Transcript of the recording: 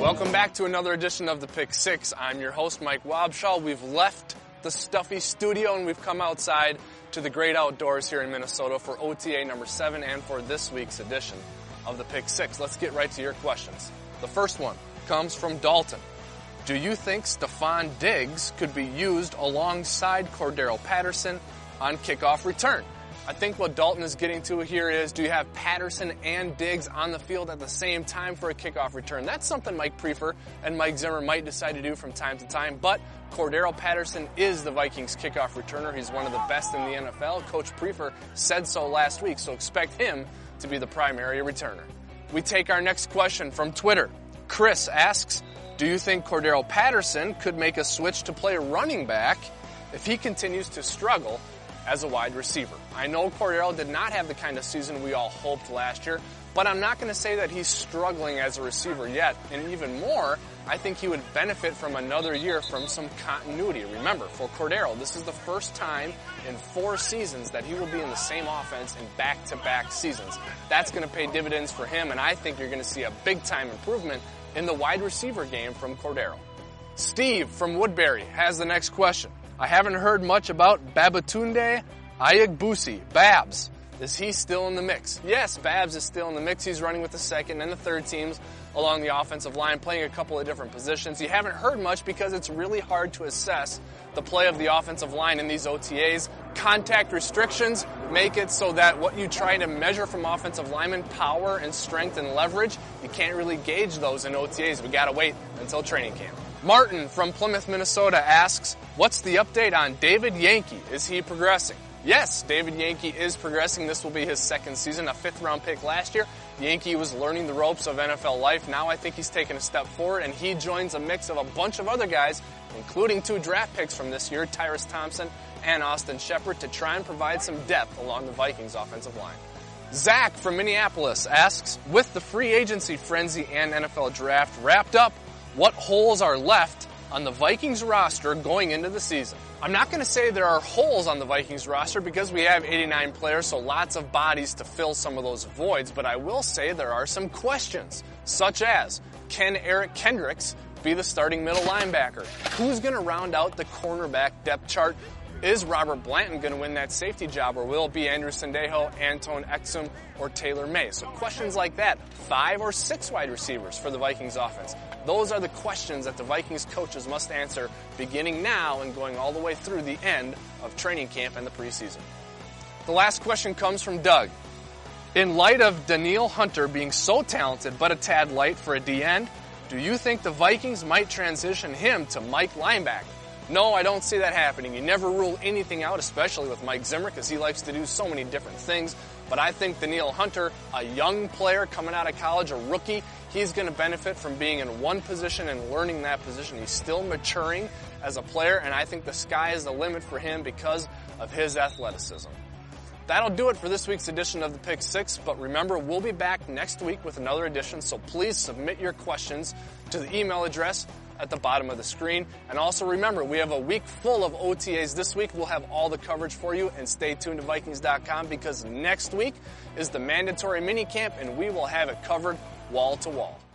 Welcome back to another edition of the Pick Six. I'm your host, Mike Wobschall. We've left the stuffy studio and we've come outside to the great outdoors here in Minnesota for OTA number 7 and for this week's edition of the Pick Six. Let's get right to your questions. The first one comes from Dalton. Do you think Stefon Diggs could be used alongside Cordarrelle Patterson on kickoff return? I think what Dalton is getting to here is, do you have Patterson and Diggs on the field at the same time for a kickoff return? That's something Mike Priefer and Mike Zimmer might decide to do from time to time, but Cordarrelle Patterson is the Vikings kickoff returner. He's one of the best in the NFL. Coach Priefer said so last week, so expect him to be the primary returner. We take our next question from Twitter. Chris asks, do you think Cordarrelle Patterson could make a switch to play running back if he continues to struggle as a wide receiver? I know Cordarrelle did not have the kind of season we all hoped last year, but I'm not going to say that he's struggling as a receiver yet. And even more, I think he would benefit from another year from some continuity. Remember, for Cordarrelle, this is the first time in 4 seasons that he will be in the same offense in back-to-back seasons. That's going to pay dividends for him, and I think you're going to see a big-time improvement in the wide receiver game from Cordarrelle. Steve from Woodbury has the next question. I haven't heard much about Babatunde Ayagbusi. Babs, is he still in the mix? Yes, Babs is still in the mix. He's running with the second and the third teams along the offensive line, playing a couple of different positions. You haven't heard much because it's really hard to assess the play of the offensive line in these OTAs. Contact restrictions make it so that what you try to measure from offensive linemen, power and strength and leverage, you can't really gauge those in OTAs. We gotta wait until training camp. Martin from Plymouth, Minnesota asks, what's the update on David Yankey? Is he progressing? Yes, David Yankey is progressing. This will be his second season, a 5th-round pick last year. Yankey was learning the ropes of NFL life. Now I think he's taken a step forward, and he joins a mix of a bunch of other guys, including 2 draft picks from this year, Tyrus Thompson and Austin Shepard, to try and provide some depth along the Vikings offensive line. Zach from Minneapolis asks, with the free agency frenzy and NFL draft wrapped up, what holes are left on the Vikings roster going into the season? I'm not going to say there are holes on the Vikings roster because we have 89 players, so lots of bodies to fill some of those voids, but I will say there are some questions, such as, can Eric Kendricks be the starting middle linebacker? Who's going to round out the cornerback depth chart? Is Robert Blanton going to win that safety job, or will it be Andrew Sendejo, Anton Exum, or Taylor May? So questions like that. 5 or 6 wide receivers for the Vikings offense. Those are the questions that the Vikings coaches must answer beginning now and going all the way through the end of training camp and the preseason. The last question comes from Doug. In light of Danielle Hunter being so talented but a tad light for a D-end, do you think the Vikings might transition him to Mike linebacker? No, I don't see that happening. You never rule anything out, especially with Mike Zimmer, because he likes to do so many different things. But I think Danielle Hunter, a young player coming out of college, a rookie, he's going to benefit from being in one position and learning that position. He's still maturing as a player, and I think the sky is the limit for him because of his athleticism. That'll do it for this week's edition of the Pick Six, but remember, we'll be back next week with another edition, so please submit your questions to the email address at the bottom of the screen. And also remember, we have a week full of OTAs this week. We'll have all the coverage for you, and stay tuned to Vikings.com because next week is the mandatory minicamp, and we will have it covered wall to wall.